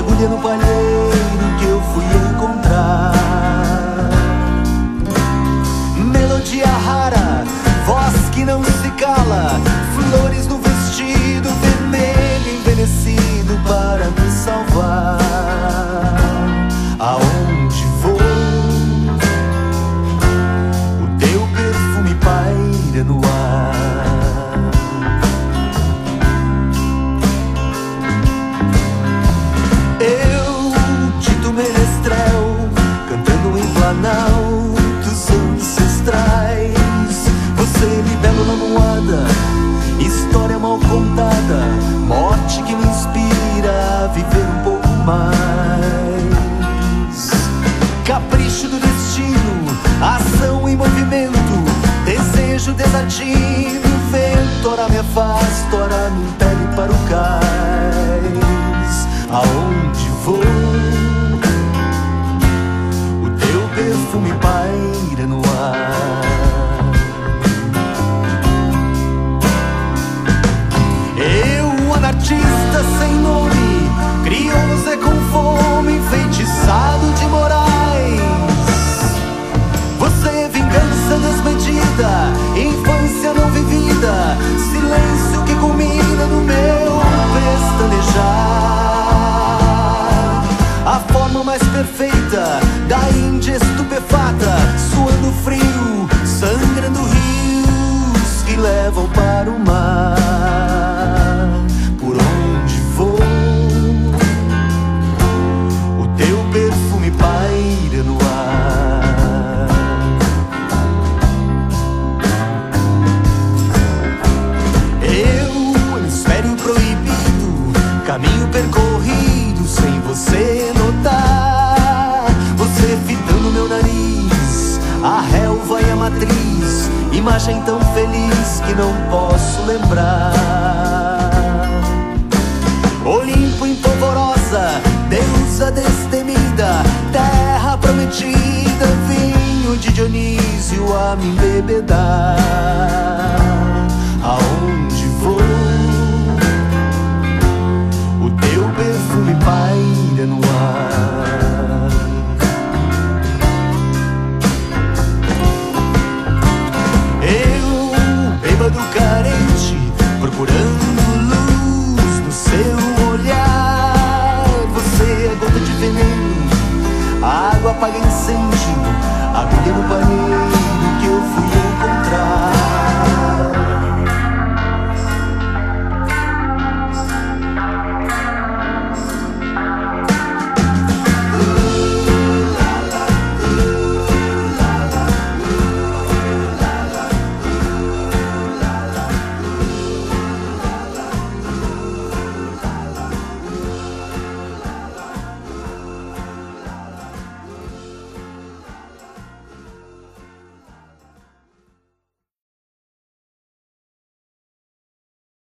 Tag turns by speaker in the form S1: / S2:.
S1: agulha no palheiro que eu fui encontrar. Melodia rara, voz que não se cala, flores no vestido vermelho envelhecido para me salvar. Aonde vou, o teu perfume paira no ar. Eu, Tito Menestrel, cantando em planaltos ancestrais. Você, libélula moada, história mal contada, morte que me inspira a viver um pouco mais. Capricho do destino, ação em movimento, desejo desatino, vento, ora me afasta, ora me impele para o cais. Aonde vou, o teu perfume paira no ar. Eu, anarquista sem nome, crioulo Zé com fome, enfeitiçado de Moraes. Você, vingança desmedida, infância não vivida, silêncio que culmina no meu pestanejar. A forma mais perfeita da Índia estupefata, suando frio, sangrando rios que levam para o mar. Por onde vou, o teu perfume paira no ar. Eu, hemisfério proibido, caminho percorrido sem você notar. Você fitando meu nariz, a relva e a matriz, imagem tão feliz que não posso lembrar. Olimpo empolvorosa, deusa destemida, terra prometida, vinho de Dionísio a me embebedar. Aonde vou, o teu perfume paira no ar. Eu, bêbado carente, procurando luz no seu olhar. Você é gota de veneno, a água apaga incêndio, agulha no palheiro que eu fui